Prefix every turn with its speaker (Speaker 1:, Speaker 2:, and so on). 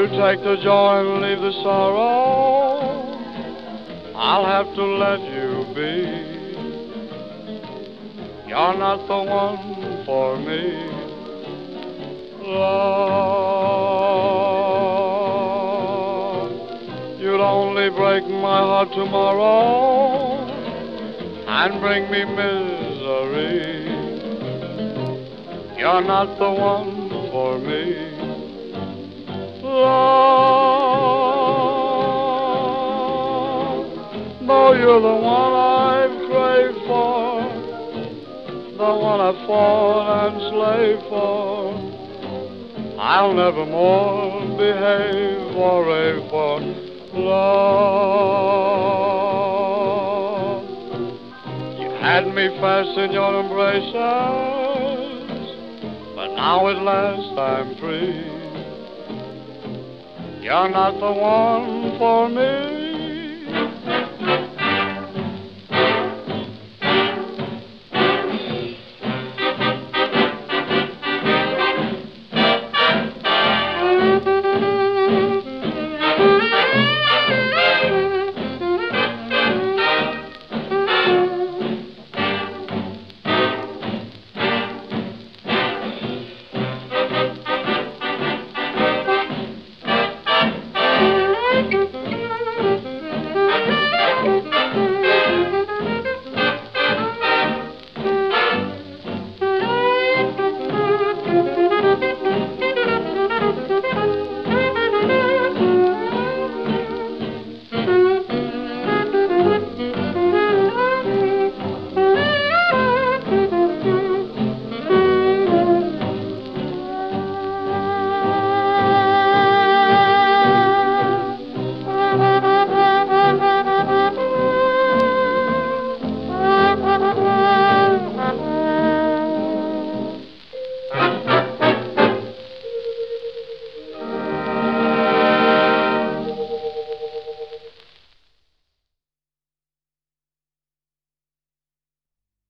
Speaker 1: take the joy and leave the sorrow, I'll have to let you be. You're not the one for me. Love, you'd only break my heart tomorrow and bring me misery. You're not the one for me. Love, though you're the one I've craved for, the one I fought and slaved for, I'll never more behave or rave for love. You had me fast in your embraces, but now at last I'm free. You're not the one for me.